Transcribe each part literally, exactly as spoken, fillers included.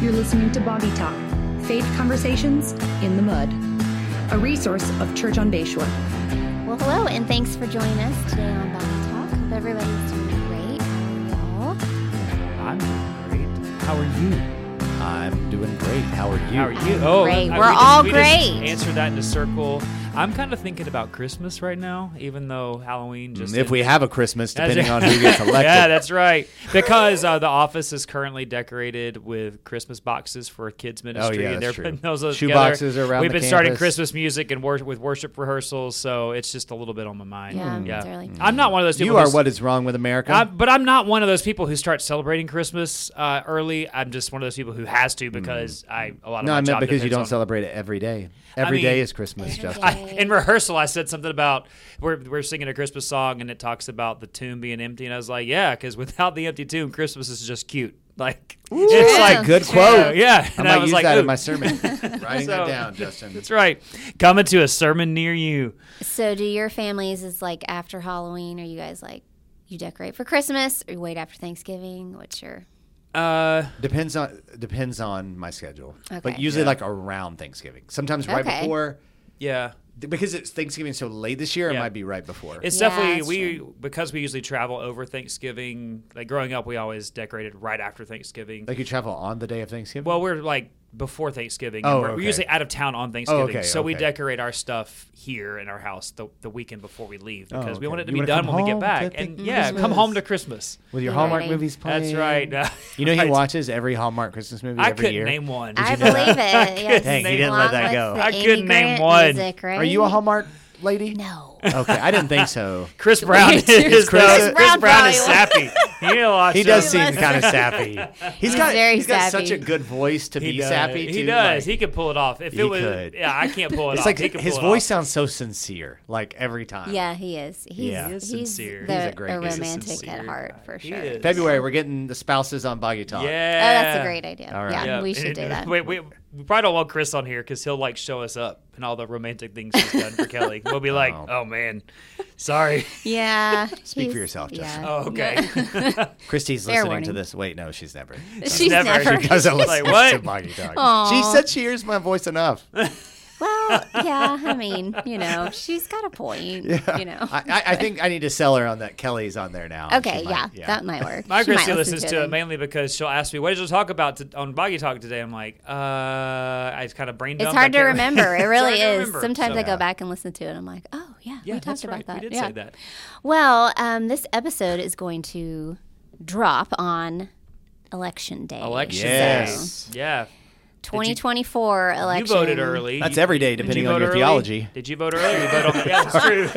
You're listening to Boggy Talk, Faith Conversations in the Mud, a resource of Church on Bayshore. Well, hello, and thanks for joining us today on Boggy Talk. Hope everybody's doing great. How are y'all? I'm great. How are you? I'm doing great. How are you? How are you? Oh, Great. I- We're we just- all we great. Just answer that in a circle. I'm kind of thinking about Christmas right now, even though Halloween just. If we ended. have a Christmas, That's depending right. on who gets elected. Yeah, that's right. Because uh, the office is currently decorated with Christmas boxes for kids ministry, Oh, yeah, and they're that's true. putting those together. Shoe boxes are around We've the been starting campus. Christmas music and wor- with worship rehearsals, so it's just a little bit on my mind. Yeah, yeah. it's early. I'm not one of those people. You are who's- what is wrong with America. I, but I'm not one of those people who start celebrating Christmas uh, early. I'm just one of those people who has to because I a lot of no, my I meant job because you depends don't on- celebrate it every day. Every day mean, is Christmas, every Justin. I, day. in rehearsal, I said something about we're we're singing a Christmas song and it talks about the tomb being empty, and I was like, yeah, because without the empty tomb, Christmas is just cute. Like it's Yeah. like Good True. quote. yeah. I And might was use like, that ooh. in my sermon. Writing So- that down, Justin. That's right. Coming to a sermon near you. So do your families, is like after Halloween, are you guys like, you decorate for Christmas or you wait after Thanksgiving? What's your... Uh, Depends on depends on my schedule, Okay. but usually Yeah. like around Thanksgiving. Sometimes right Okay. before, yeah. because it's Thanksgiving so late this year. It Yeah. might be right before. It's Yeah, definitely that's we true. because we usually travel over Thanksgiving. Like growing up, we always decorated right after Thanksgiving. Like you travel on the day of Thanksgiving. Well, we're like before Thanksgiving. Oh, and we're, we're okay. usually out of town on Thanksgiving, okay, so we okay. decorate our stuff here in our house the, the weekend before we leave Oh, because we okay. want it to You be wanna done come when we get home back. to And the yeah, come Christmas. home to Christmas. with your You Hallmark ready? movies playing. That's right. You know he Right. watches every Hallmark Christmas movie I every couldn't year. name one. I Did you know believe it. that? Yes. Dang, he Name didn't one. let that Along go. with the I Amy couldn't name Grant one. music, right? Are you a Hallmark lady? No. Okay, I didn't think so. Chris Brown Wait, is Chris- though. Chris Chris Brown is probably sappy. He, He does some- seem kind of sappy. He's He's got very he's got sappy. such a good voice to He be does. sappy. He too. does. Like, he could pull it off. If He it was, could. yeah, I can't pull it it's off. like he could his pull it voice off. sounds so sincere, like every time. Yeah, he is. He's, Yeah. He is he's, sincere. the, He's a great a guy. He's a romantic sincere at heart, guy. for He sure. is. February, we're getting the spouses on Boggy Talk. Yeah. Oh, that's a great idea. All right. Yeah, we should And- do that. Wait, we, we probably don't want Chris on here because he'll like show us up and all the romantic things he's done for Kelly. We'll be like, Oh. oh man, sorry. Yeah. Speak for he's- yourself, Justin. yeah. Oh, okay. Christy's Fair listening warning. to this. Wait, no, she's never. She's Never. never. She Doesn't listen Like, what? to Boggy Talk. Aw. She said she hears my voice enough. Well, yeah, I mean, you know, she's got a point. Yeah. You know. I, I, I think I need to sell her on that. Kelly's on there now. Okay, She yeah, might- that might work. My She might Christy listen listens to it then. mainly because she'll ask me, what did you talk about to, on Boggy Talk today? I'm like, uh, I kind of brain It's dump. hard to I can't- remember. It It's really hard to is. remember. Sometimes So, I go yeah. back and listen to it. And I'm like, oh yeah, Yeah, we that's talked right. about that. We did yeah. say that. Well, um, this episode is going to drop on election day. Election Yes. day. Yeah. twenty twenty-four election. You voted early. That's You- every day, did depending you on vote your early? theology. Did you vote early? You vote on, yeah, that's true.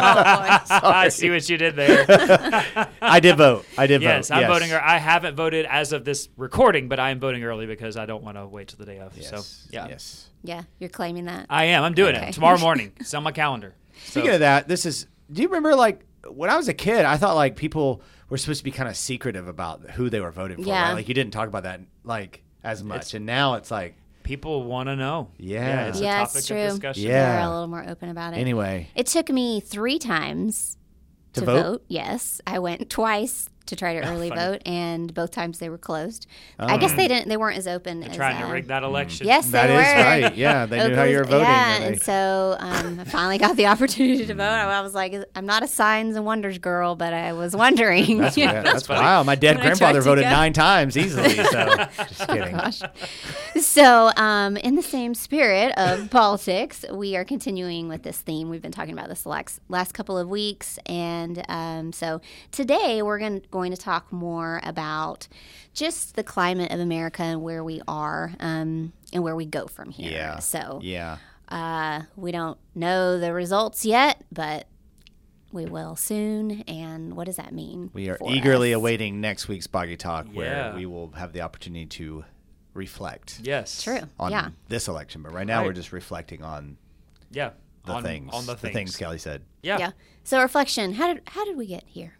I see what you did there. I did vote. I did Yes, vote. I'm voting. ear- I haven't voted as of this recording, but I am voting early because I don't want to wait till the day of. Yes. So, yeah. Yes. Yeah, you're claiming that. I am. I'm doing Okay. it tomorrow morning. It's on my calendar. Speaking So- of that, this is. Do you remember, like, when I was a kid, I thought, like, people were supposed to be kind of secretive about who they were voting for. Yeah. Right? Like, you didn't talk about that, like, as much. It's- and now it's like, People want to know. Yeah. it's Yeah, a it's topic true. of discussion. Yeah. They're a little more open about it. anyway. It took me three times To to, vote? vote? Yes, I went twice to try to early funny. vote, and both times they were closed. I guess they didn't. They weren't as open as Trying to uh, rig that election. Yes, That they is were. right. Yeah, they knew how you were voting. Yeah, and and they- so um, I finally got the opportunity to vote. I was like, I'm not a signs and wonders girl, but I was wondering. That's, you yeah, know? that's funny. wow. My dead When I tried grandfather to voted go- nine times easily. So just kidding. Gosh. So, um, in the same spirit of politics, we are continuing with this theme. We've been talking about this the last, last couple of weeks. And um, so today we're going, going to talk more about just the climate of America and where we are um, and where we go from here. Yeah. So Yeah. uh, we don't know the results yet, but we will soon. And what does that mean? We are for eagerly us? awaiting next week's Boggy Talk, where Yeah. we will have the opportunity to reflect Yes. True. on Yeah. this election. But right now, Right. we're just reflecting on Yeah. the on, things. On the things. Kelly said. Yeah. Yeah. So reflection. How did how did we get here?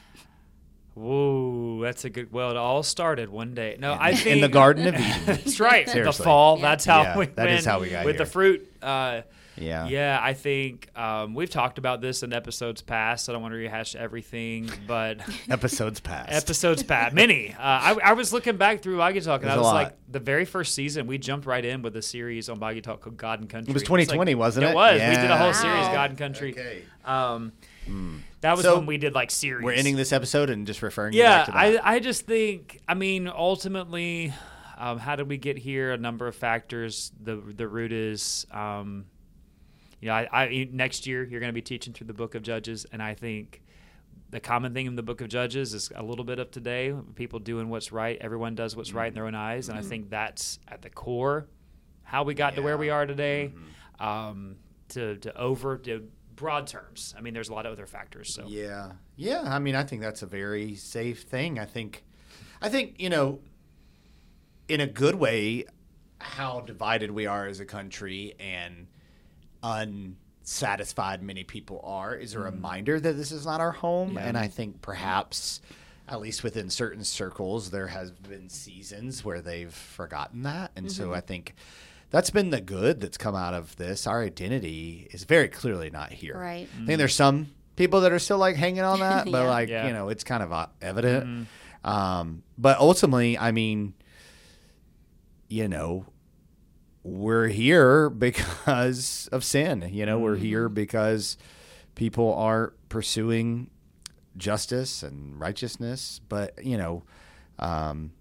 Whoa, that's a good. Well, it all started one day. No, I think In the Garden of Eden. That's right. The Seriously. fall. Yeah. That's how Yeah, we that went is how we got with here. the fruit. Uh, Yeah. Yeah, I think um, we've talked about this in episodes past. I don't want to rehash everything, but Episodes past. episodes past, many. Uh, I, I was looking back through Boggy Talk, and There's I a was lot. like, the very first season, we jumped right in with a series on Boggy Talk called God and Country. It was It's twenty twenty, wasn't it? It was. We Yeah. did a whole Wow. series, God and Country. Okay. Um, That was So, when we did like series. We're ending this episode and just referring you Yeah, back to that. I, I just think, I mean, ultimately, um, how did we get here? A number of factors. The the root is, um, you know, I, I next year you're going to be teaching through the Book of Judges, and I think the common thing in the Book of Judges is a little bit of today. People doing what's right. Everyone does what's right in their own eyes, and I think that's at the core how we got to where we are today. Um, to to over to broad terms. I mean, there's a lot of other factors. So Yeah. Yeah. I mean, I think that's a very safe thing. I think, I think, you know, in a good way, how divided we are as a country and unsatisfied many people are is a reminder that this is not our home. Yeah. And I think perhaps, at least within certain circles, there has been seasons where they've forgotten that. And so I think that's been the good that's come out of this. Our identity is very clearly not here. Right. I think there's some people that are still like hanging on that, but Yeah. like, Yeah. you know, it's kind of uh, evident. Um, but ultimately, I mean, you know, we're here because of sin. You know, we're here because people aren't pursuing justice and righteousness. But, you know, um,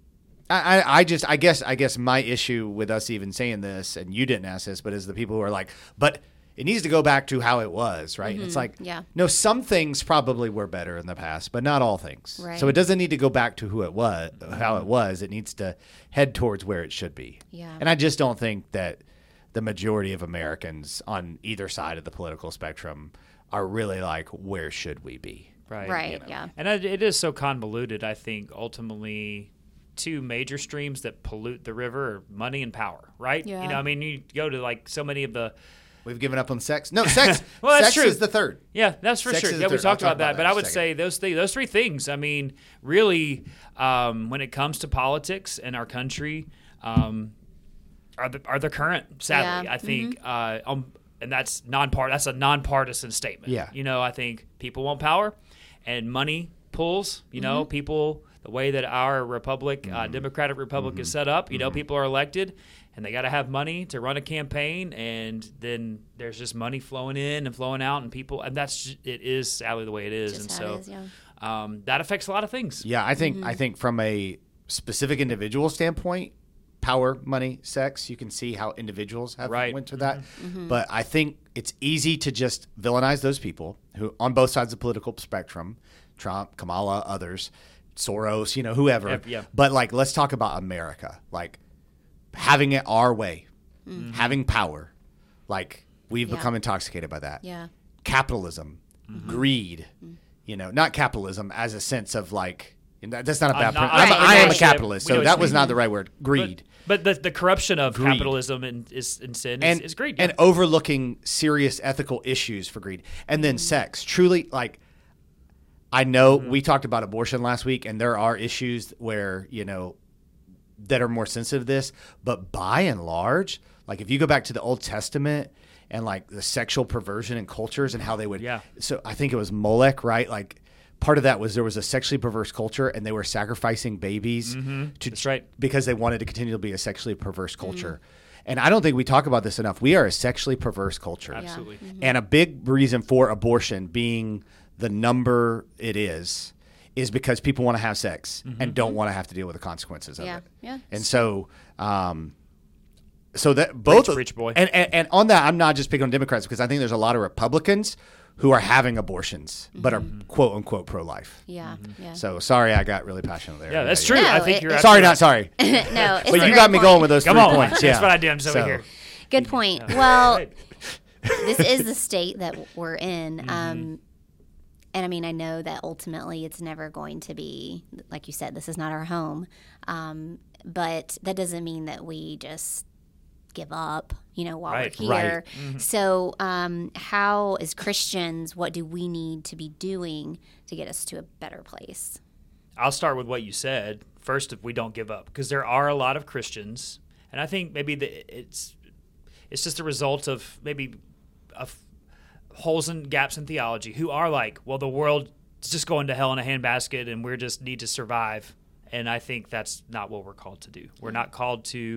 I, I, I just I guess I guess my issue with us even saying this, and you didn't ask this, but is the people who are like, but it needs to go back to how it was, right? And it's like, Yeah. no, some things probably were better in the past, but not all things. Right. So it doesn't need to go back to who it was, how it was. It needs to head towards where it should be. Yeah. And I just don't think that the majority of Americans on either side of the political spectrum are really like, where should we be? right, Right. you know. Yeah. And it it is so convoluted. I think ultimately, two major streams that pollute the river are money and power. Right. Yeah. You know, I mean, you go to like so many of the. We've given up on sex. No, sex. Well, that's sex true. is the third. Yeah, that's for Sex sure. is Yeah, the we third. talked I'll about talk that, about but that I in a would second. say those th- those three things. I mean, really, um, when it comes to politics in our country, um, are the are the current. Sadly, Yeah. I think, uh, um, and that's non-part. That's a nonpartisan statement. Yeah. you know, I think people want power, and money pulls. You know, people. The way that our republic, uh, Democratic Republic, is set up, you know, people are elected, and they got to have money to run a campaign, and then there's just money flowing in and flowing out, and people, and that's ju- it is sadly the way it is, Just and how so it is, yeah. um, that affects a lot of things. Yeah, I think I think from a specific individual standpoint, power, money, sex, you can see how individuals have Right. went to that. But I think it's easy to just villainize those people who on both sides of the political spectrum, Trump, Kamala, others, Soros, you know, whoever. Yep, yeah. But like, let's talk about America, like having it our way, having power. Like we've Yeah. become intoxicated by that. Yeah. Capitalism, greed, you know, not capitalism as a sense of like, and that- that's not a I'm bad. not- prin- I'm, Right, I am a right. capitalist, We know so what that you was mean. not the right word. Greed. But, but the, the corruption of Greed. capitalism and is and sin and is, is greed. and overlooking serious ethical issues for greed, and then sex. Truly, like I know we talked about abortion last week, and there are issues where you know that are more sensitive to this, but by and large, like if you go back to the Old Testament and like the sexual perversion and cultures and how they would, Yeah. So I think it was Molech, right? Like part of that was there was a sexually perverse culture, and they were sacrificing babies to That's right. because they wanted to continue to be a sexually perverse culture. And I don't think we talk about this enough. We are a sexually perverse culture. Absolutely. And a big reason for abortion being the number it is is because people want to have sex and don't want to have to deal with the consequences of Yeah, it. yeah. And so um so that both Preach, preach, boy. And, and and on that I'm not just picking on Democrats because I think there's a lot of Republicans who are having abortions but are quote unquote pro life. Yeah. Yeah. So sorry I got really passionate there. yeah, that's Yeah, true. No, I think it- you're it- Sorry, absolutely not right. sorry. no, it's But a you great got me point. going with those Come three on, points. that's yeah. what I do. I'm over So- here. Good point. Well, Right. this is the state that we're in. Mm-hmm. Um, and I mean, I know that ultimately it's never going to be, like you said, this is not our home. Um, but that doesn't mean that we just give up, you know, while Right. we're here. So, um, how, as Christians, what do we need to be doing to get us to a better place? I'll start with what you said first. If we don't give up, because there are a lot of Christians, and I think maybe the, it's it's just a result of maybe of holes and gaps in theology, who are like, well, the world is just going to hell in a handbasket and we just need to survive. And I think that's not what we're called to do. We're not called to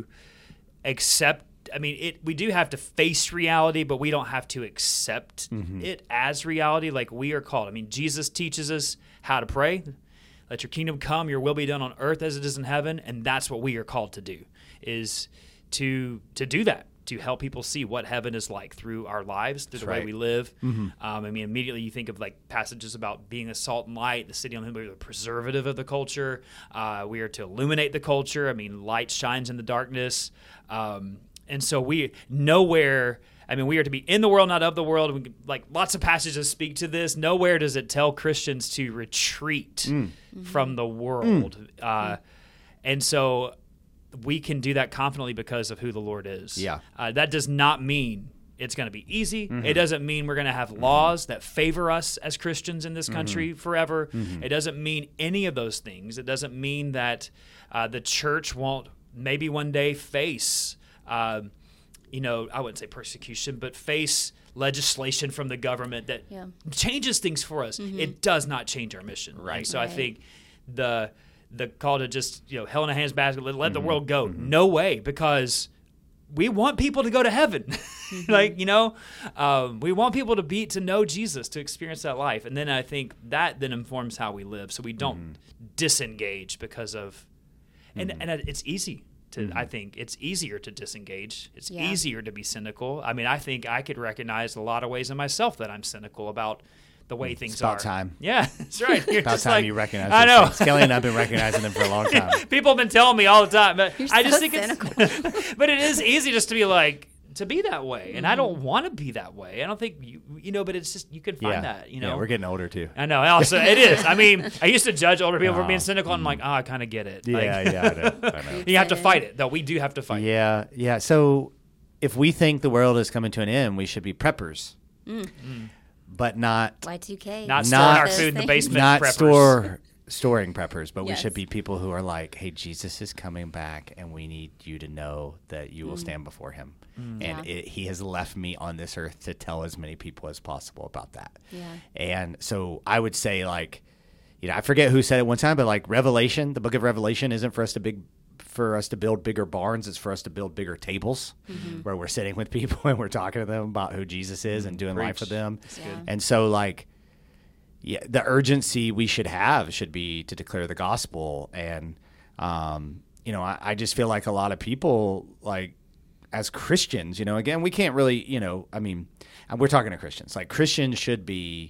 accept. I mean, it. We do have to face reality, but we don't have to accept mm-hmm. it as reality like we are called. I mean, Jesus teaches us how to pray. Let your kingdom come, your will be done on earth as it is in heaven. And that's what we are called to do, is to to do that, to help people see what heaven is like through our lives, through that's the right. way we live. Mm-hmm. Um, I mean, immediately you think of like passages about being a salt and light, the city on the hill, we're the preservative of the culture. Uh, we are to illuminate the culture. I mean, light shines in the darkness. Um, and so we nowhere, I mean, we are to be in the world, not of the world. We, like lots of passages speak to this. Nowhere does it tell Christians to retreat mm. from the world. Mm. Uh, and so we can do that confidently because of who the Lord is. Yeah. Uh, that does not mean it's going to be easy. Mm-hmm. It doesn't mean we're going to have laws mm-hmm. that favor us as Christians in this country mm-hmm. forever. Mm-hmm. It doesn't mean any of those things. It doesn't mean that uh, the church won't maybe one day face, uh, you know, I wouldn't say persecution, but face legislation from the government that yeah. changes things for us. Mm-hmm. It does not change our mission. Right. And so right. I think the... the call to just, you know, hell in a handbasket, let, let mm-hmm. the world go. Mm-hmm. No way, because we want people to go to heaven. Mm-hmm. like, you know, um, we want people to be, to know Jesus, to experience that life. And then I think that then informs how we live. So we don't mm-hmm. disengage because of, and, mm-hmm. and it's easy to, mm-hmm. I think it's easier to disengage. It's yeah. easier to be cynical. I mean, I think I could recognize a lot of ways in myself that I'm cynical about the way things it's about are. time. Yeah, that's right. You're about just time like, you recognize I know. Skelly and I've been recognizing them for a long time. People have been telling me all the time, but You're I just so think cynical. it's. But it is easy just to be like to be that way, and mm-hmm. I don't want to be that way. I don't think you, you know. But it's just you can find yeah. that. You know, yeah, we're getting older too. I know. Also, it is. I mean, I used to judge older people oh, for being cynical. And I'm like, oh, I kind of get it. Yeah, like, yeah, I know. I know. You have to fight it, though. We do have to fight. Yeah, it. yeah. So if we think the world is coming to an end, we should be preppers. Mm. Mm. But not Y two K. Not storing our food in the basement. Not preppers. store storing preppers, but yes. we should be people who are like, "Hey, Jesus is coming back, and we need you to know that you will mm. stand before Him, mm. and yeah. it, He has left me on this earth to tell as many people as possible about that." Yeah. And so I would say, like, you know, I forget who said it one time, but like Revelation, the Book of Revelation, isn't for us to big. for us to build bigger barns. It's for us to build bigger tables mm-hmm. where we're sitting with people and we're talking to them about who Jesus is and doing Preach. life with them. Yeah. And so like, yeah, the urgency we should have should be to declare the gospel. And, um, you know, I, I just feel like a lot of people, like as Christians, you know, again, we can't really, you know, I mean, we're talking to Christians, like Christians should be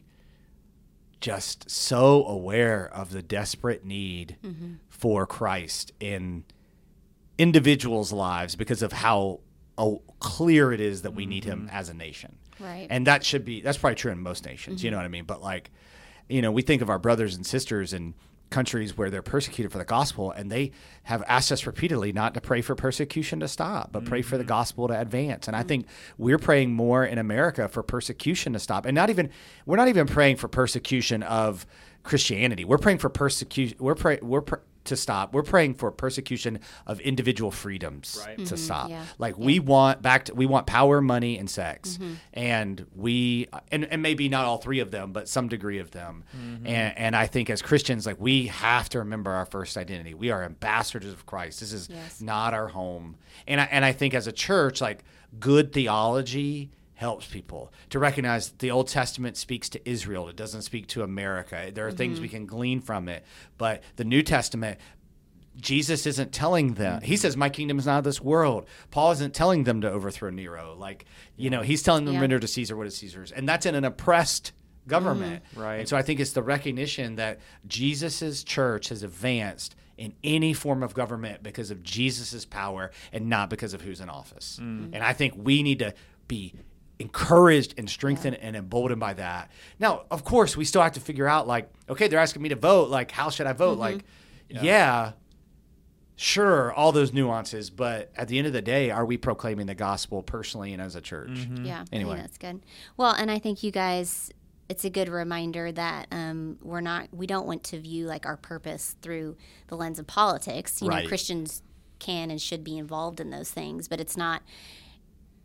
just so aware of the desperate need mm-hmm. for Christ in individuals' lives because of how oh, clear it is that we need Him as a nation. Right. And that should be, that's probably true in most nations, mm-hmm. you know what I mean? But like, you know, we think of our brothers and sisters in countries where they're persecuted for the gospel, and they have asked us repeatedly not to pray for persecution to stop, but mm-hmm. pray for the gospel to advance. And mm-hmm. I think we're praying more in America for persecution to stop. And not even, we're not even praying for persecution of Christianity. We're praying for persecution. We're praying, we're pr- to stop. We're praying for persecution of individual freedoms right. to mm-hmm, stop. yeah. Like yeah. we want back to, we want power, money, and sex. Mm-hmm. And we, and, and maybe not all three of them, but some degree of them. Mm-hmm. And, and I think as Christians, like we have to remember our first identity. We are ambassadors of Christ. This is yes. not our home. And I, and I think as a church, like good theology helps people to recognize that the Old Testament speaks to Israel. It doesn't speak to America. There are mm-hmm. things we can glean from it. But the New Testament, Jesus isn't telling them. He says, my kingdom is not of this world. Paul isn't telling them to overthrow Nero. Like, you know, he's telling them yeah. render to Caesar what is Caesar's. And that's in an oppressed government. Mm-hmm. Right. And so I think it's the recognition that Jesus's church has advanced in any form of government because of Jesus's power and not because of who's in office. Mm-hmm. And I think we need to be encouraged and strengthened yeah. and emboldened by that. Now, of course, we still have to figure out, like, okay, they're asking me to vote. Like, how should I vote? Mm-hmm. Like, yeah. yeah. Sure, all those nuances, but at the end of the day, are we proclaiming the gospel personally and as a church? Mm-hmm. Yeah, anyway, I think that's good. Well, and I think you guys, it's a good reminder that um, we're not, we don't want to view like our purpose through the lens of politics. You right. know, Christians can and should be involved in those things, but it's not.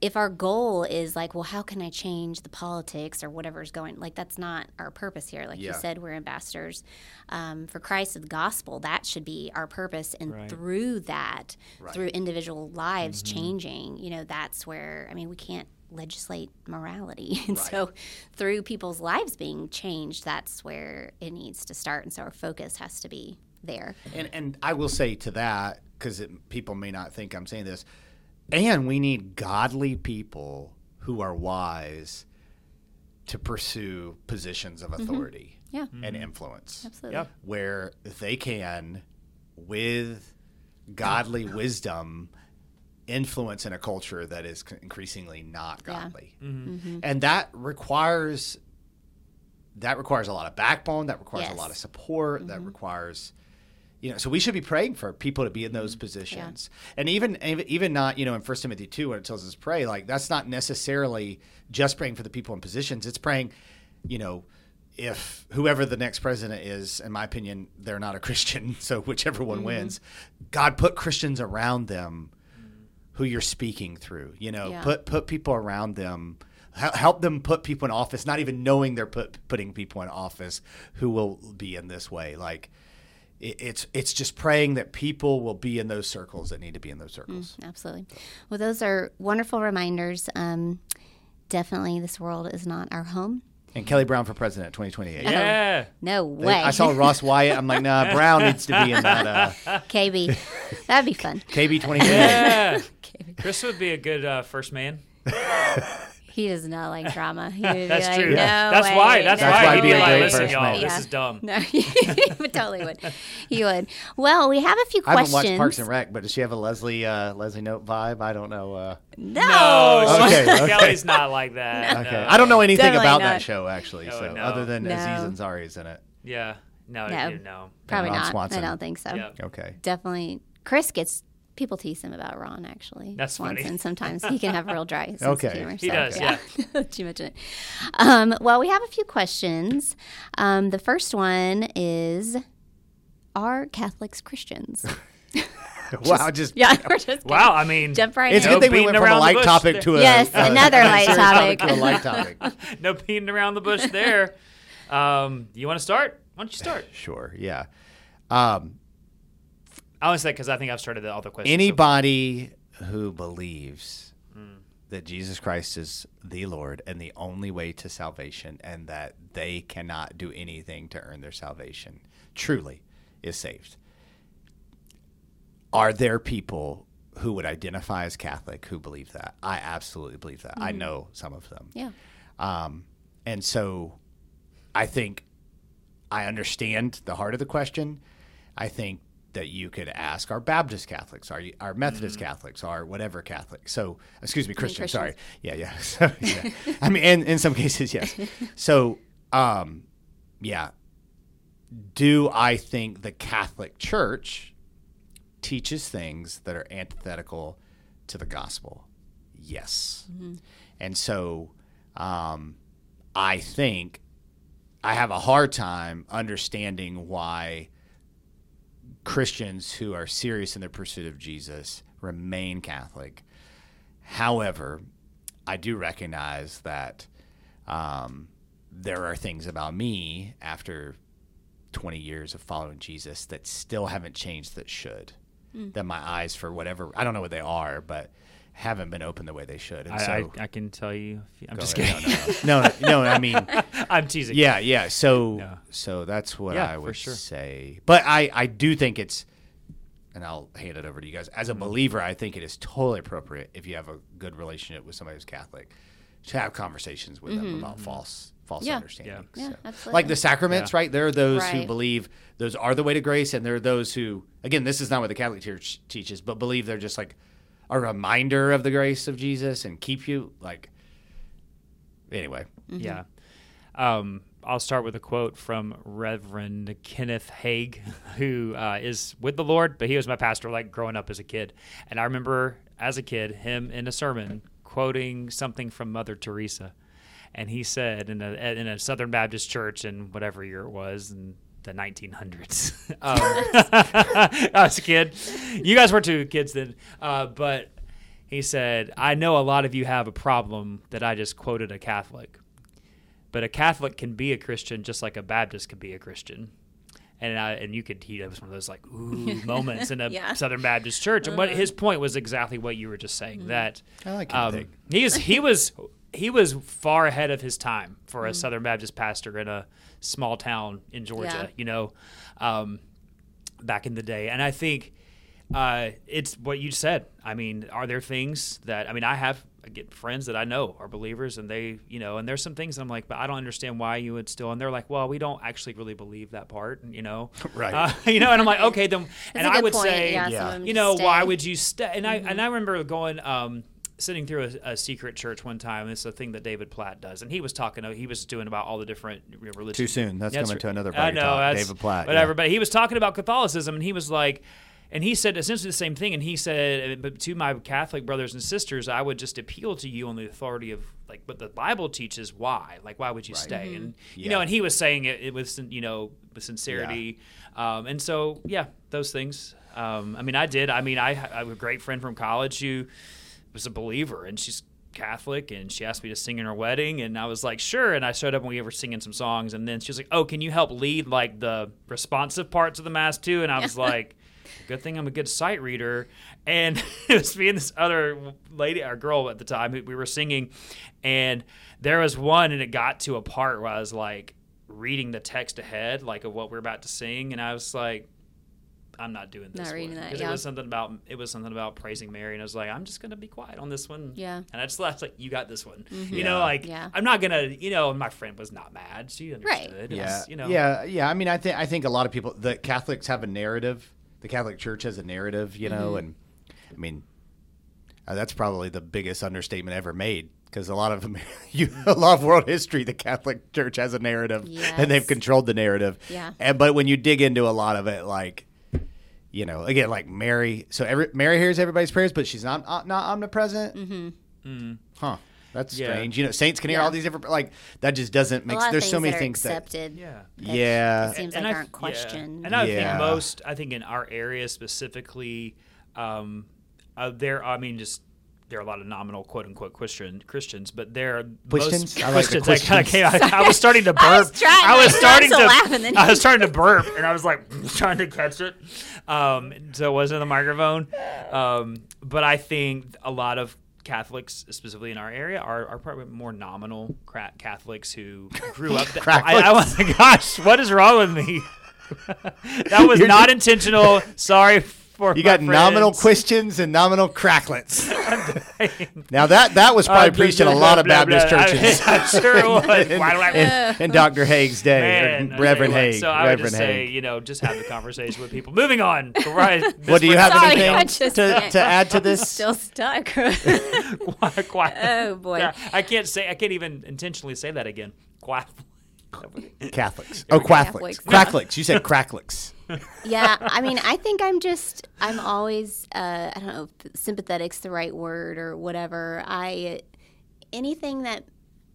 if our goal is like, well, how can I change the politics or whatever's going, like that's not our purpose here. Like Yeah. you said, we're ambassadors um, for Christ of the gospel. That should be our purpose. And Right. through that, Right. through individual lives changing, you know, that's where, I mean, we can't legislate morality. And Right. so through people's lives being changed, that's where it needs to start. And so our focus has to be there. And and I will say to that, because people may not think I'm saying this, and we need godly people who are wise to pursue positions of authority Yeah, and influence, absolutely. Yep. where they can, with godly wisdom, influence in a culture that is increasingly not Yeah. godly. Mm-hmm. And that requires that requires a lot of backbone, that requires Yes. a lot of support, that requires you know, so we should be praying for people to be in those positions. And even even not, you know, in First Timothy two when it tells us to pray, like that's not necessarily just praying for the people in positions. It's praying, you know, if whoever the next president is, in my opinion, they're not a Christian, so whichever one wins, God put Christians around them who you're speaking through. You know, Yeah. put put people around them, hel- help them put people in office, not even knowing they're put, putting people in office who will be in this way. Like it, it's it's just praying that people will be in those circles that need to be in those circles. Absolutely. Well, those are wonderful reminders. Um, definitely, this world is not our home. And Kelly Brown for president, twenty twenty-eight. Yeah. No way. I saw Ross Wyatt. I'm like, nah, Brown needs to be in that uh, K B. That'd be fun. K B twenty twenty-eight. Yeah. Chris would be a good uh, first man. He does not like drama. He would be That's like, true. No That's way, why. That's no why why he'd he'd be be a like, great listen, first y'all, man. this Yeah. is dumb. No, he would totally would. He would. Well, we have a few I haven't questions. watched Parks and Rec, but does she have a Leslie uh, Leslie Note vibe? I don't know. Uh, No. No, Okay, okay. Kelly's not like that. okay, No. I don't know anything Definitely about not. that show actually. Oh, so no. other than No. Aziz Ansari's in it. Yeah. No, No. you know. Probably Ron not. Swanson. I don't think so. Yeah. Okay. Definitely. Chris gets people tease him about Ron actually. That's funny. Swanson. Sometimes he can have a real dry sense Okay. of humor. He so, does, yeah. Did you mention it? Um, well, we have a few questions. Um, the first one is: Are Catholics Christians? Wow, just Yeah, we're just Wow, I mean, jump right it's a in. good thing we beating went from a around the light bush topic there. to a Yes, a- another a light serious topic. to a light topic. no beating around the bush there. Um, you want to start? Why don't you start? Sure. Yeah. Um, I want to say because I think I've started all the questions. so- anybody who believes that Jesus Christ is the Lord and the only way to salvation, and that they cannot do anything to earn their salvation, truly is saved. Are there people who would identify as Catholic who believe that? I absolutely believe that. I know some of them. Yeah. Um, and so I think I understand the heart of the question. I think that you could ask our Baptist Catholics, our, our Methodist Catholics, our whatever Catholic. So, excuse me, Christian, sorry. Yeah, yeah. So, yeah. I mean, and in some cases, yes. So, um, yeah. Do I think the Catholic Church teaches things that are antithetical to the gospel? Yes. And so um, I think I have a hard time understanding why Christians who are serious in their pursuit of Jesus remain Catholic. However, I do recognize that um, there are things about me after twenty years of following Jesus that still haven't changed that should. Mm. That my eyes, for whatever, I don't know what they are, but haven't been open the way they should. And I, so, I, I can tell you. If you I'm Go just ahead. kidding. No, no, no, no, no, I mean, I'm teasing. yeah, yeah. So, Yeah. so that's what Yeah, I for would sure. say. But I, I do think it's, and I'll hand it over to you guys. As a Mm-hmm. believer, I think it is totally appropriate if you have a good relationship with somebody who's Catholic to have conversations with them about false, false Yeah. understandings. Yeah, So- absolutely. Like the sacraments, Yeah. right? There are those who Right. believe those are the way to grace, and there are those who, again, this is not what the Catholic Church teaches, but believe they're just like a reminder of the grace of Jesus and keep you like. Anyway, Yeah. Um, I'll start with a quote from Reverend Kenneth Haig, who uh, is with the Lord, but he was my pastor like growing up as a kid. And I remember as a kid him in a sermon quoting something from Mother Teresa. And he said in a in a Southern Baptist church in whatever year it was, in the nineteen hundreds. um, I was a kid. You guys were too kids then. Uh, but he said, I know a lot of you have a problem that I just quoted a Catholic, but a Catholic can be a Christian just like a Baptist can be a Christian. And I, and you could, he was one of those like, ooh, moments in a yeah. Southern Baptist church. And what his point was exactly what you were just saying, mm-hmm. that I like um, he was, he was, he was far ahead of his time for a mm-hmm. Southern Baptist pastor in a small town in Georgia, yeah. you know, um, back in the day. And I think uh, it's what you said. I mean, are there things that, I mean, I have, I get friends that I know are believers, and they, you know, and there's some things I'm like, but I don't understand why you would still, and they're like, well, we don't actually really believe that part, you know, right? Uh, you know, and I'm like, okay, then, and I would point. say, yeah, yeah. you know, stay. why would you stay? And mm-hmm. I and I remember going, um, sitting through a, a secret church one time. It's a thing that David Platt does, and he was talking, he was doing about all the different religions. Too soon. That's, that's coming to another. I know, talk. David Platt, whatever. Yeah. But he was talking about Catholicism, and he was like. And he said essentially the same thing. And he said, but to my Catholic brothers and sisters, I would just appeal to you on the authority of, like, what the Bible teaches. Why? Like, why would you right. stay? Mm-hmm. And, you yeah. know, and he was saying it, it was, you know, with sincerity. Yeah. Um, and so, yeah, those things. Um, I mean, I did. I mean, I, I have a great friend from college who was a believer, and she's Catholic, and she asked me to sing in her wedding, and I was like, sure. And I showed up, and we were singing some songs, and then she was like, oh, can you help lead, like, the responsive parts of the Mass, too? And I was like... Good thing I'm a good sight reader. And it was me and this other lady, or girl at the time, we were singing, and there was one, and it got to a part where I was like reading the text ahead, like of what we're about to sing, and I was like, I'm not doing this. Not reading that, because yeah. it was something about it was something about praising Mary, and I was like, I'm just gonna be quiet on this one. Yeah. And I just left like, you got this one. Mm-hmm. You Yeah. know, like Yeah. I'm not gonna, you know. And my friend was not mad; she understood. Right. It Yeah. was, you know. Yeah. Yeah. I mean, I think I think a lot of people, the Catholics have a narrative. The Catholic Church has a narrative, you know, mm-hmm. and I mean, uh, that's probably the biggest understatement ever made, because a lot of you, a lot of world history, the Catholic Church has a narrative, yes. and they've controlled the narrative. Yeah. And but when you dig into a lot of it, like, you know, again, like Mary, so every Mary hears everybody's prayers, but she's not uh, not omnipresent. Mm-hmm. Mm. Huh. That's Yeah. strange. You know, saints can hear Yeah. all these different, like, that just doesn't make A lot of There's things so many that are things accepted. Yeah. that Yeah. It seems And like I- aren't questioned. Yeah. And I Yeah. think most, I think in our area specifically, um, uh, there, I mean, just there are a lot of nominal quote unquote Christian Christians, but there are Christians? most I like the Christians. I, kinda Christians. came, I, I was starting to burp. I was trying I was not starting to to laugh, and then I was starting to burp, and I was like trying to catch it. Um, so it wasn't the microphone. Um, but I think a lot of Catholics, specifically in our area, are, are probably more nominal cra- Catholics who grew up. Th- I, I was like, gosh, what is wrong with me? That was You're not just- intentional. Sorry for You my got nominal friends. Christians and nominal cracklets. Now that that was probably Uh, preached in a blah, lot of blah, Baptist blah. churches. I, I'm sure it was. in, Why do I? in, in Doctor Haig's day, Man, or I Reverend tell you what. Haig. So I would Reverend just say, Haig. you know, just have the conversation with people. Moving on. Right. Well, do you have Sorry, anything I just to, can't. to add to this? Still stuck. Quiet, quiet. Oh, boy. Yeah, I can't say. I can't even intentionally say that again. Quiet. Catholics. Oh, Catholics. Catholics. Cracklicks. You said cracklicks. Yeah, I mean, I think I'm just, I'm always, uh, I don't know if sympathetic's the right word or whatever. I, anything that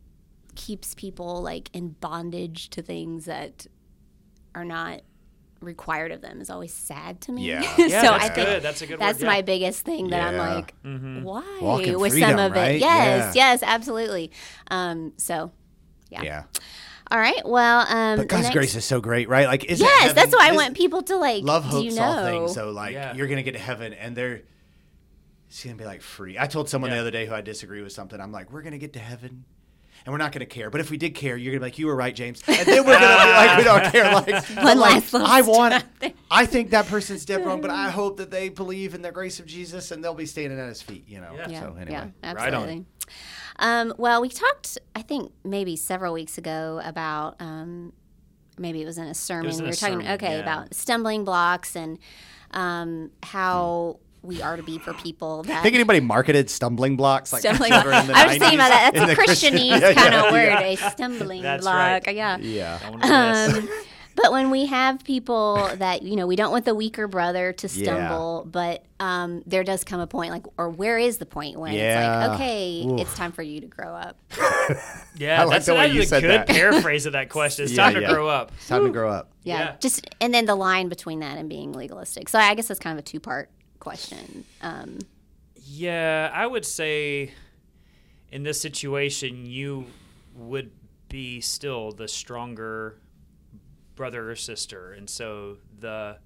keeps people like in bondage to things that are not required of them is always sad to me. Yeah. Yeah, so that's I think good. That's a good that's word, my yeah. biggest thing that Yeah. I'm like, Mm-hmm. why Walk in with freedom, some of right? it? Yes, Yeah. yes, absolutely. Um, so, yeah. Yeah. All right. Well, um, But the God's next- grace is so great, right? Like, is Yes, that's why I want people to like. love do hopes you know? all things. So like, Yeah. you're gonna get to heaven, and they're it's gonna be like free. I told someone Yeah. the other day who I disagree with something. I'm like, we're gonna get to heaven, and we're not gonna care. But if we did care, you're gonna be like, you were right, James. And then we're gonna be like, we don't care. Like, One I'm like, last little I want. step there. I think that person's dead wrong, but I hope that they believe in the grace of Jesus, and they'll be standing at His feet. You know. Yeah. Yeah, So anyway, yeah, Right on. absolutely. Um, well, we talked, I think, maybe several weeks ago about um, maybe it was in a sermon. in we a were talking, sermon, okay, yeah. about stumbling blocks and um, how we are to be for people that. think anybody marketed stumbling blocks like Stumbling ever block. in the I was thinking about that. in That's a the Christian- Christianese Yeah, kind yeah, of word, yeah. a stumbling That's block. right. Yeah. Yeah. Don't wanna miss. Um, but when we have people that, you know, we don't want the weaker brother to Yeah. stumble, but um, there does come a point, like, or where is the point when it's Yeah. like, okay, Oof. it's time for you to grow up. Yeah, I like that's, the way that's you a said good that. paraphrase of that question. It's Yeah, time to yeah. grow up. It's time to grow up. Yeah. Yeah. Just, and then the line between that and being legalistic. So I guess that's kind of a two part question. Um, Yeah, I would say in this situation, you would be still the stronger brother or sister. And so the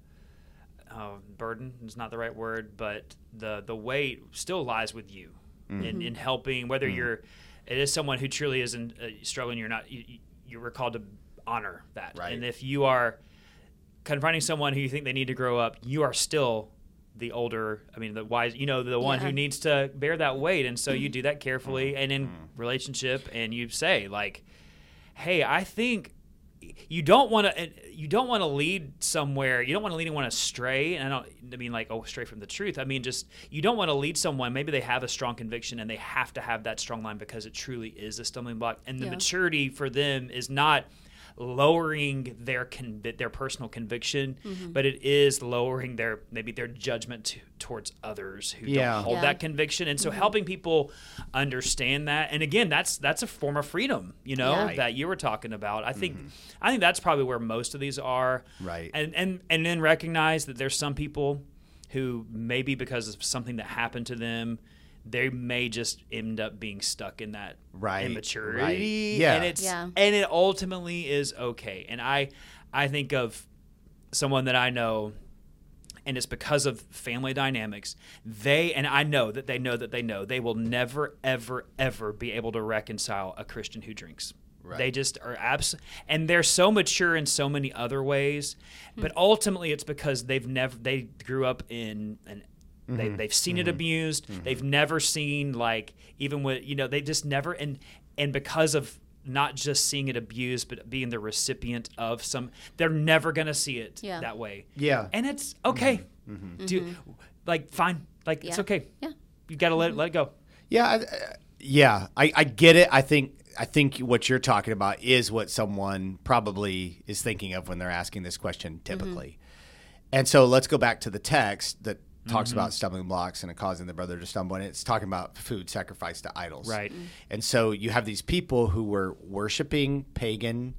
uh, burden is not the right word, but the, the weight still lies with you mm-hmm. in, in helping, whether mm-hmm. you're, it is someone who truly isn't uh, struggling, you're not, you, you're called to honor that. Right. And if you are confronting someone who you think they need to grow up, you are still the older, I mean, the wise, you know, the one Yeah. who needs to bear that weight. And so you do that carefully and in relationship, and you say like, hey, I think you don't want to, you don't want to lead somewhere. You don't want to lead anyone astray. And I don't I mean like, oh, stray from the truth. I mean, just, you don't want to lead someone. Maybe they have a strong conviction and they have to have that strong line because it truly is a stumbling block. And the Yeah. maturity for them is not lowering their convi- their personal conviction, mm-hmm. but it is lowering their maybe their judgment to, towards others who Yeah. don't hold Yeah. that conviction. And so Mm-hmm. helping people understand that, and again, that's that's a form of freedom, you know, Yeah. that you were talking about. I think I think that's probably where most of these are. Right. And and and then recognize that there's some people who maybe because of something that happened to them, they may just end up being stuck in that Right, immaturity. right. Yeah. And it's Yeah. and it ultimately is okay. And I I think of someone that I know, and it's because of family dynamics. They and I know that they know that they know they will never, ever, ever be able to reconcile a Christian who drinks. Right. They just are abs, and they're so mature in so many other ways. But ultimately, it's because they've never they grew up in an They, they've seen it abused. Mm-hmm. They've never seen, like, even with, you know, they just never, and and because of not just seeing it abused, but being the recipient of some, they're never going to see it Yeah. that way. Yeah. And it's okay. Mm-hmm. Do, like, fine. Like, it's Yeah. okay. Yeah. You got to let, it, let it go. Yeah, I- I- yeah, I, I get it. I think I think what you're talking about is what someone probably is thinking of when they're asking this question typically. And so let's go back to the text that talks Mm-hmm. about stumbling blocks and causing the brother to stumble, and it's talking about food sacrificed to idols. Right. And so you have these people who were worshiping pagan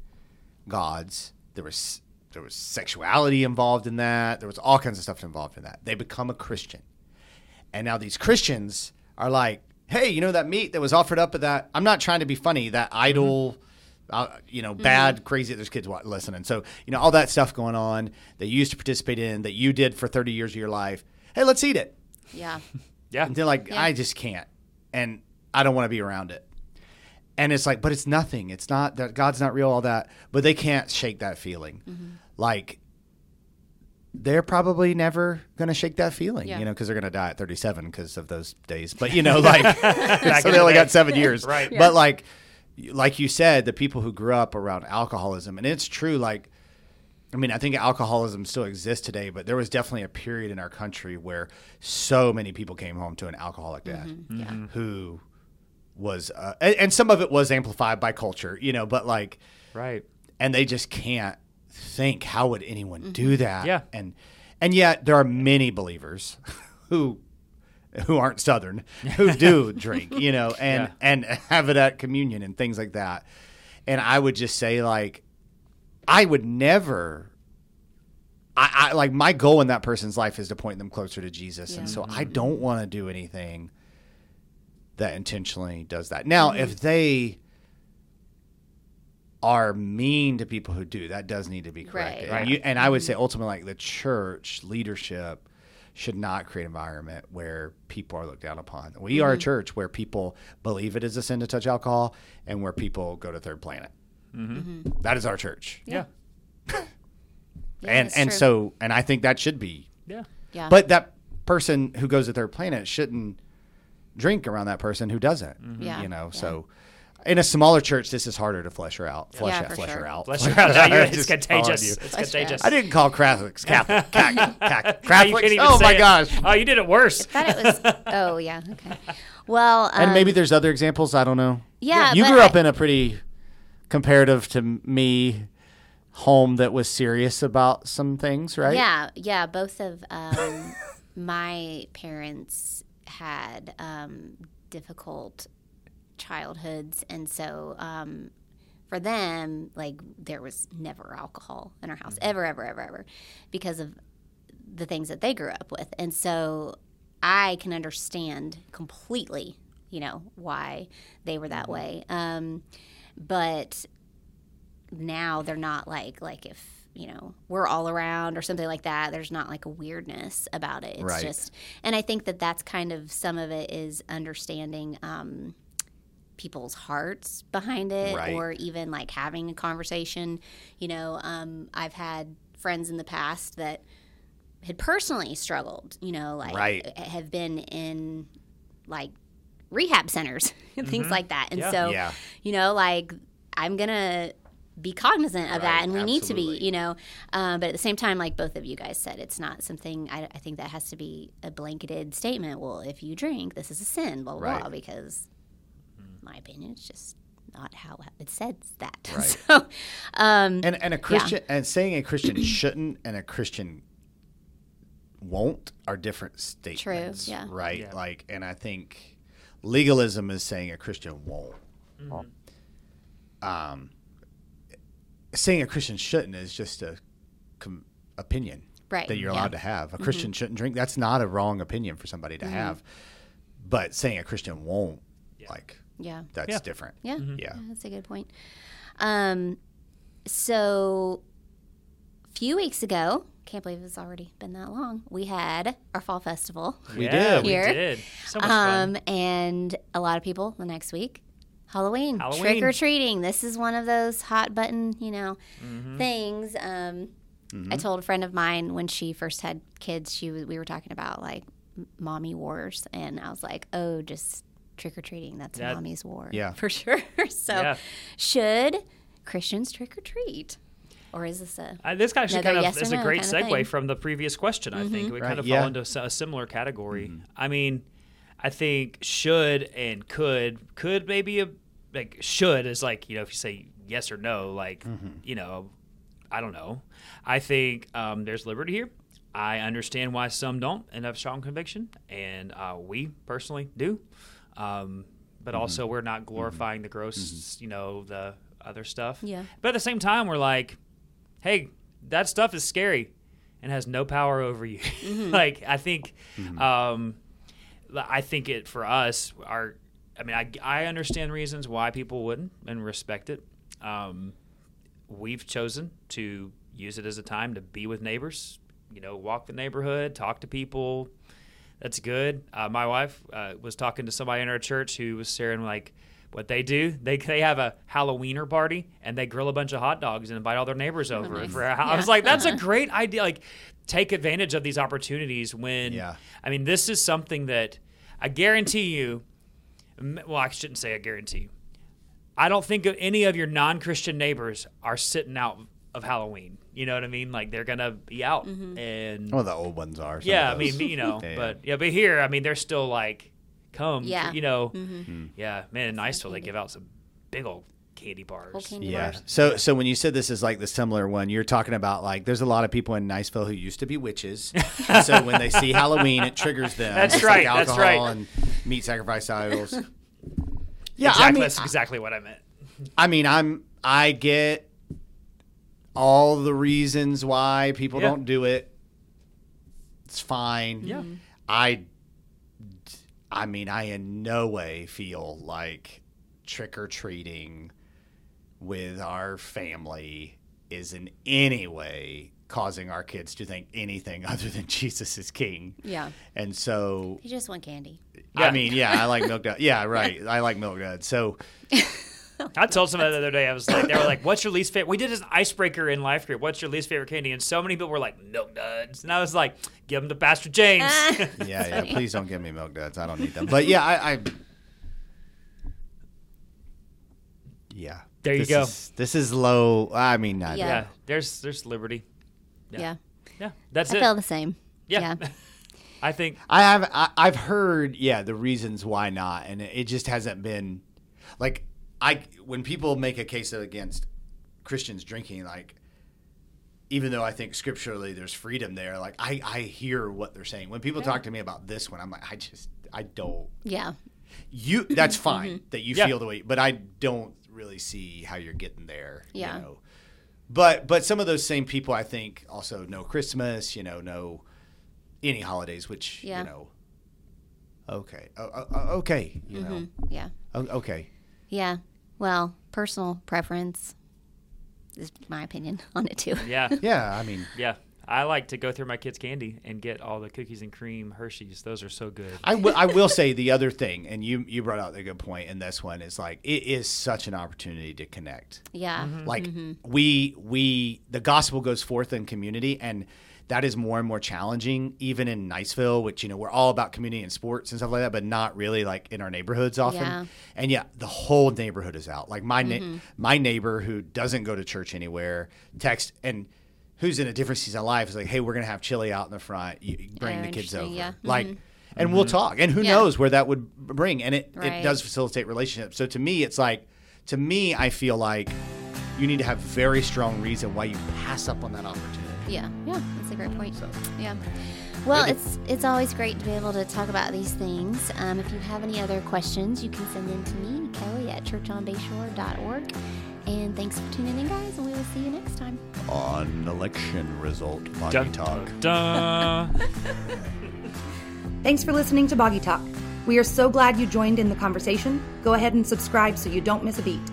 gods. There was there was sexuality involved in that. There was all kinds of stuff involved in that. They become a Christian. And now these Christians are like, hey, you know that meat that was offered up at that, I'm not trying to be funny, that idol, uh, you know, bad, mm-hmm. crazy, there's kids listening. So, you know, all that stuff going on that you used to participate in, that you did for thirty years of your life. Hey, let's eat it. Yeah. Yeah. And they're like, Yeah. I just can't. And I don't want to be around it. And it's like, but it's nothing. It's not that God's not real, all that. But they can't shake that feeling. Mm-hmm. Like, they're probably never going to shake that feeling, Yeah. you know, because they're going to die at thirty-seven because of those days. But, you know, like, so in they the only day. got seven years. Right. Yeah. But, like, like you said, the people who grew up around alcoholism, and it's true, like, I mean, I think alcoholism still exists today, but there was definitely a period in our country where so many people came home to an alcoholic dad Mm-hmm. Yeah. who was, uh, and, and some of it was amplified by culture, you know, but like, Right. and they just can't think, how would anyone do that? Yeah. And, and yet there are many believers who, who aren't Southern, who do drink, you know, and, Yeah. and have it at communion and things like that. And I would just say, like, I would never, I, I like my goal in that person's life is to point them closer to Jesus. Yeah. And so I don't want to do anything that intentionally does that. Now, Mm-hmm. if they are mean to people who do, that does need to be corrected. Right. And, you, and I would say ultimately, like, the church leadership should not create an environment where people are looked down upon. We Mm-hmm. are a church where people believe it is a sin to touch alcohol and where people go to Third Planet. Mm-hmm. That is our church. Yeah. Yeah, and that's and true. so and I think that should be. Yeah. Yeah. But that person who goes to Third Planet shouldn't drink around that person who doesn't. Yeah. You know, Yeah. so in a smaller church this is harder to flesh her out. Flesh Yeah, out, for flesh sure. her out. Bless your heart. No, you're- It's Just calling contagious. you. It's Bless your contagious. I didn't call Catholics Catholic. Catholic, Catholic, You Catholics. can't even Oh say my it. gosh. Oh, you did it worse. thought it was. Oh yeah. Okay. Well. Um, And maybe there's other examples. I don't know. Yeah, you but grew up I- in a pretty comparative to me home that was serious about some things, right? Yeah, yeah. Both of um, my parents had um, difficult childhoods, and so um, for them, like there was never alcohol in our house, ever, ever, ever, ever, because of the things that they grew up with, and so I can understand completely, you know, why they were that way. Um, but now they're not like, like if, you know, we're all around or something like that, there's not like a weirdness about it. It's Right. just, and I think that that's kind of, some of it is understanding um, people's hearts behind it, Right. or even like having a conversation. You know, um, I've had friends in the past that had personally struggled, you know, like Right. have been in like rehab centers and things like that. And Yeah. so, Yeah. you know, like I'm going to be cognizant of Right, that, and we need to be, absolutely. you know, um, but at the same time, like both of you guys said, it's not something, I, I think that has to be a blanketed statement. Well, if you drink, this is a sin, blah, blah, Right. blah, because in my opinion, it's just not how it says that. Right. So, um, And and a Christian and saying a Christian shouldn't and a Christian won't are different statements. yeah. Right. Yeah. Like, and I think legalism is saying a Christian won't. Um, saying a Christian shouldn't is just a com- opinion Right, that you're yeah. allowed to have. A Christian shouldn't drink. That's not a wrong opinion for somebody to have. But saying a Christian won't, like, yeah. that's Yeah. different. Yeah, Yeah. yeah, that's a good point. Um, so a few weeks ago, can't believe it's already been that long, we had our fall festival. We yeah, did. We Here. did. So much Um, fun. and a lot of people the next week, Halloween, Halloween. trick or treating. This is one of those hot button, you know, Mm-hmm. things. Um, I told a friend of mine when she first had kids, she was, we were talking about like m- mommy wars, and I was like, oh, just trick or treating. That's That- mommy's war, Yeah. for sure. So, Yeah. should Christians trick or treat, or is this a Uh, this actually Another kind of yes or is a no great kind of segue thing. from the previous question. I think we Right, kind of yeah. fall into a, s- a similar category. I mean, I think should and could could maybe a like should is like, you know, if you say yes or no, like you know, I don't know. I think um, there's liberty here. I understand why some don't and have strong conviction, and uh, we personally do. Um, but also, we're not glorifying the gross, you know, the other stuff. Yeah. But at the same time, we're like, hey, that stuff is scary and has no power over you. like, I think, um, I think it for us, our, I mean, I, I understand reasons why people wouldn't and respect it. Um, we've chosen to use it as a time to be with neighbors, you know, walk the neighborhood, talk to people. That's good. Uh, my wife uh, was talking to somebody in our church who was sharing like what they do. They they have a Halloweener party and they grill a bunch of hot dogs and invite all their neighbors over. nice. For a, I Yeah. was like, that's a great idea. Like, take advantage of these opportunities when. Yeah. I mean, this is something that I guarantee you. Well, I shouldn't say I guarantee you. I don't think of any of your non-Christian neighbors are sitting out of Halloween. You know what I mean? Like they're gonna be out and Well, the old ones are. some yeah, of I mean, those. you know, Yeah. but yeah, but here, I mean, they're still like, come, Yeah. you know, Mm-hmm. yeah, man, in Niceville they give out some big old candy bars. Old candy Yeah. bars? So so when you said this is like the similar one, you're talking about like there's a lot of people in Niceville who used to be witches. And so when they see Halloween, it triggers them. That's It's right, Like that's alcohol right. and meat sacrifice idols. Yeah, exactly. I mean, That's exactly what I meant. I mean, I'm I get all the reasons why people Yeah. don't do it. It's fine. Yeah. I I mean, I in no way feel like trick or treating with our family is in any way causing our kids to think anything other than Jesus is king. Yeah. And so You just want candy. Yeah. I mean, yeah, I like milk duds. Yeah, right. I like milk duds. So I told somebody the other day, I was like, they were like, what's your least favorite? We did this icebreaker in life group. What's your least favorite candy? And so many people were like, milk duds. And I was like, give them to Pastor James. yeah, yeah. Please don't give me milk duds. I don't need them. But yeah, I. I yeah. There you This go. Is, this is low. I mean, not Yeah. yeah, there's there's liberty. Yeah. Yeah. Yeah, that's I it. feel the same. yeah. Yeah. I think I have. I, I've heard. Yeah, the reasons why not, and it, it just hasn't been. Like I, when people make a case against Christians drinking, like. Even though I think scripturally there's freedom there, like I, I hear what they're saying. When people talk to me about this one, I'm like, I just, I don't. Yeah. You that's fine that you Yeah. feel the way, but I don't really see how you're getting there. Yeah. You know? But but some of those same people I think also know Christmas, you know, know any holidays, which Yeah. you know Okay. Oh, oh, oh, okay. You know. Mm-hmm. Yeah. Oh, okay. Yeah. Well, personal preference is my opinion on it too. Yeah. Yeah. I mean, Yeah. I like to go through my kids' candy and get all the cookies and cream Hershey's. Those are so good. I, w- I will say the other thing, and you you brought out a good point in this one, is like it is such an opportunity to connect. Yeah. Mm-hmm. Like we we the gospel goes forth in community, and that is more and more challenging, even in Niceville, which, you know, we're all about community and sports and stuff like that, but not really like in our neighborhoods often. Yeah. And yeah, the whole neighborhood is out. Like my na- my neighbor who doesn't go to church anywhere, text and who's in a different season of life is like, hey, we're gonna have chili out in the front. You you bring Oh, the kids over, interesting, yeah. like, Mhm. and we'll talk. And who Yeah. knows where that would bring? And it Right. it does facilitate relationships. So to me, it's like, to me, I feel like you need to have very strong reason why you pass up on that opportunity. Yeah, yeah, that's a great point. Yeah. Well, it's it's always great to be able to talk about these things. Um, if you have any other questions, you can send them to me, Kelly, at church on bayshore dot org. And thanks for tuning in, guys, and we will see you next time. On election result, Boggy Dun, Talk. dun, dun. Thanks for listening to Boggy Talk. We are so glad you joined in the conversation. Go ahead and subscribe so you don't miss a beat.